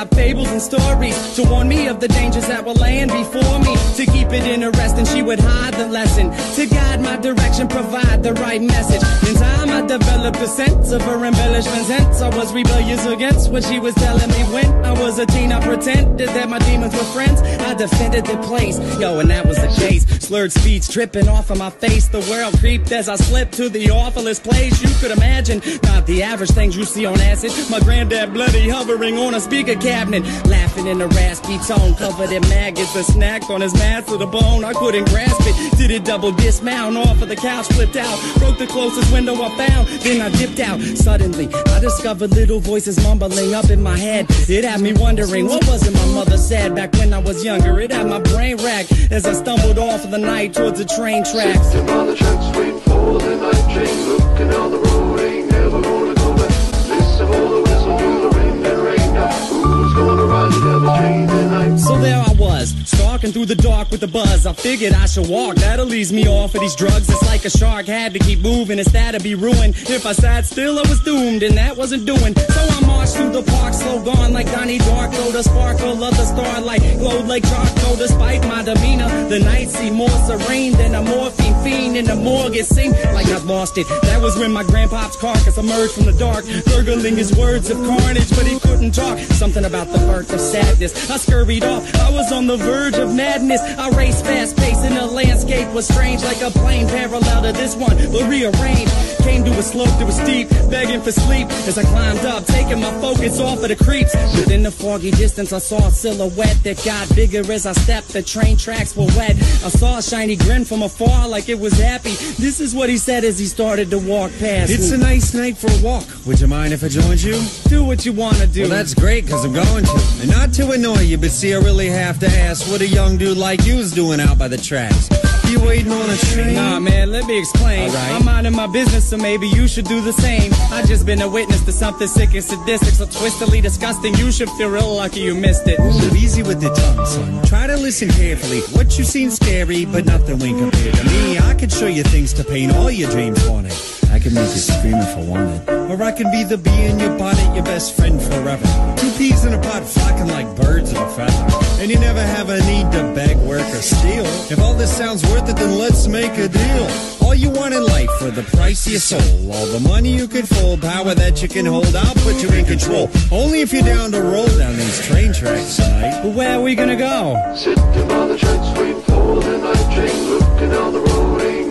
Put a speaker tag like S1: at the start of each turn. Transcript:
S1: lie, fables and stories to warn me of the dangers that were laying before me. To keep it interesting, she would hide the lesson. To guide my direction, provide the right message. In time, I developed a sense of her embellishments. Hence, I was rebellious against what she was telling me. When I was a teen, I pretended that my demons were friends. I defended the place, yo, and that was the case. Slurred speech dripping off of my face. The world creeped as I slipped to the awfulest place you could imagine. Not the average things you see on acid. My granddad bloody hovering on a speaker cabinet, laughing in a raspy tone, covered in maggots. A snack on his mask to the bone. I couldn't grasp it. Did it double dismount off of the couch, flipped out, broke the closest window I found. Then I dipped out. Suddenly, I discovered little voices mumbling up in my head. It had me wondering what was it my mother said back when I was younger. It had my brain racked as I stumbled off of the night towards the train tracks.
S2: Sitting by the tracks, waiting for the night train, looking down the road, ain't never gonna go back. Listen for the whistle, do the ring and rain now. Who's gonna ride the devil's train tonight?
S1: So there I was, stalking through the dark with the buzz. I figured I should walk, that'll ease me off of these drugs. It's like a shark had to keep moving, instead of be ruined. If I sat still, I was doomed, and that wasn't doing. So I marched through the park, slow gone like Donnie Darko. The sparkle of the starlight glowed like charcoal. Despite my demeanor, the night seemed more serene than a morphine fiend in the morgue. It seemed like I'd lost it. That was when my grandpa's carcass emerged from the dark, gurgling his words of carnage, but he couldn't talk. Something about the birth of sadness. I scurried off, I was on the verge of madness. I raced fast paced and the landscape was strange, like a plane parallel to this one, but rearranged. Came to a slope that was steep, begging for sleep as I climbed up, taking my focus off of the creeps. Within the foggy distance, I saw a silhouette that got bigger as I stepped. The train tracks were wet. I saw a shiny grin from afar like it was happy. This is what he said as he started to walk past
S3: It's
S1: me.
S3: a nice night for a walk. Would you mind if I joined you?
S1: Do what you wanna do.
S3: Well, that's great, cause I'm going to. And not to annoy you, but see, I really have to ask what a young dude like you is doing out by the tracks. You waiting on a train?
S1: Nah, man, let me explain.
S3: Alright.
S1: I'm minding my business, so maybe you should do the same. I just been a witness to something sick and sadistic, so twistedly disgusting. You should feel real lucky you missed it.
S3: Ooh, easy with the tongue, son. Try to listen carefully. What you seen scary, but nothing when compared to me. I could show you things to paint all your dreams wanted. I can make you scream if I wanted. Or I can be the bee in your bonnet, your best friend forever. Two peas in a pot flocking like birds of a feather. And you never have a need to beg, work, or steal. If all this sounds worth it, then let's make a deal. All you want in life for the price of your soul. All the money you can fold, power that you can hold, I'll put you in control. Only if you're down to roll down these train tracks tonight.
S1: But where are we gonna go?
S2: Sitting by the tracks, waiting for the night train, looking down the road, ain't